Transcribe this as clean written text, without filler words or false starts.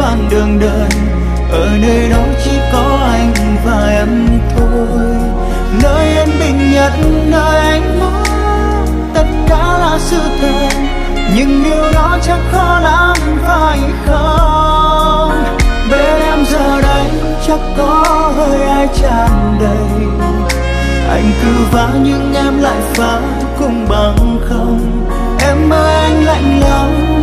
đoạn đường đời, ở nơi đó chỉ có anh và em thôi. Nơi yên bình nhất, nơi anh muốn tất cả là sự thật, nhưng điều đó chắc khó lắm phải không? Bên em giờ đây chắc có hơi ai tràn đầy, anh cứ vã nhưng em lại phá cùng bằng không. Em ơi anh lạnh lắm